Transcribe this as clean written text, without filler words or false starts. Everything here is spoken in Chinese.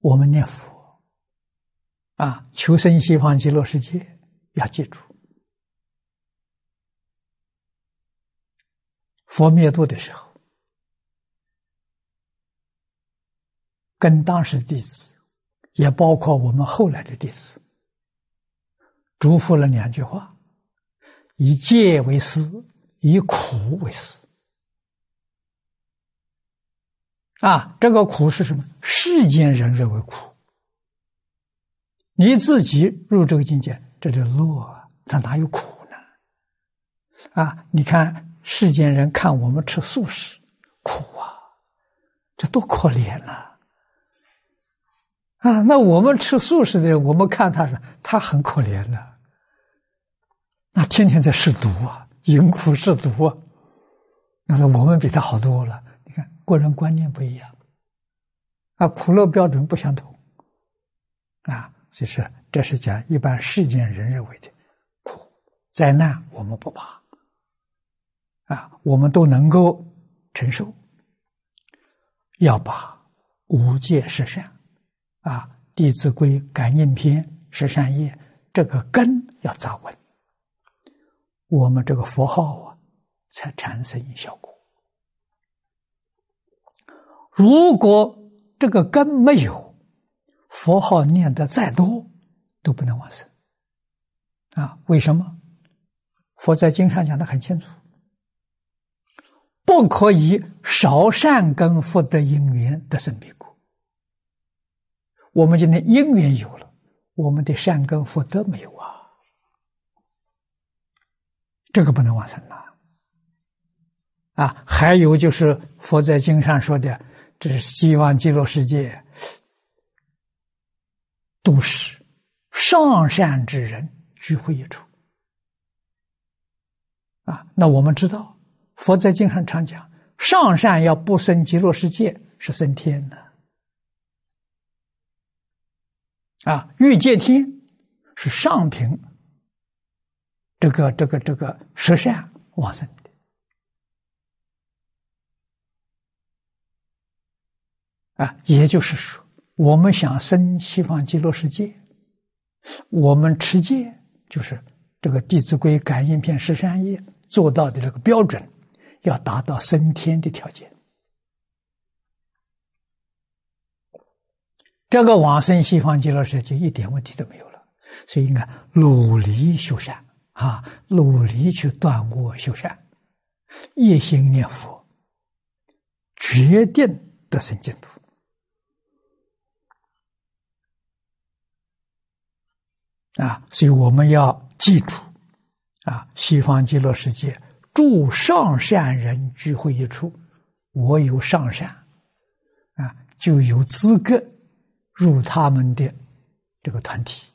我们念佛啊，求生西方极乐世界，要记住，佛灭度的时候，跟当时的弟子，也包括我们后来的弟子，嘱咐了2句话：以戒为师，以苦为师。啊，这个苦是什么？世间人认为苦，你自己入这个境界，这就乐啊，它哪有苦呢？啊，你看世间人看我们吃素食，苦啊，这多可怜啊！啊，那我们吃素食的人，我们看他很可怜的，那天天在试毒啊，饮苦试毒啊，那是我们比他好多了。你看，个人观念不一样，啊，苦乐标准不相同，啊，所以说这是讲一般世间人认为的苦灾难，我们不怕，啊，我们都能够承受。要把五戒十善，啊，《弟子规》感应篇十善业这个根要扎稳，我们这个佛号啊才产生效果。如果这个根没有，佛号念得再多都不能往生啊！为什么？佛在经上讲得很清楚，不可以少善根福德因缘得生彼国。我们今天因缘有了，我们的善根福德没有啊，这个不能往生啊！啊，还有就是佛在经上说的，这是西方极乐世界都是上善之人聚会一处啊。那我们知道，佛在经上常讲，上善要不生极乐世界是升天的啊，欲界天是上品这个十善往生的啊。也就是说，我们想生西方极乐世界，我们持戒，就是这个《弟子规》感应篇十善业做到的这个标准，要达到升天的条件。这个往生西方极乐世界一点问题都没有了，所以应该努力修善啊，努力去断恶修善，一心念佛，决定得生净土。啊，所以我们要记住啊，西方极乐世界诸上善人聚会一处，我有上善啊，就有资格入他们的这个团体。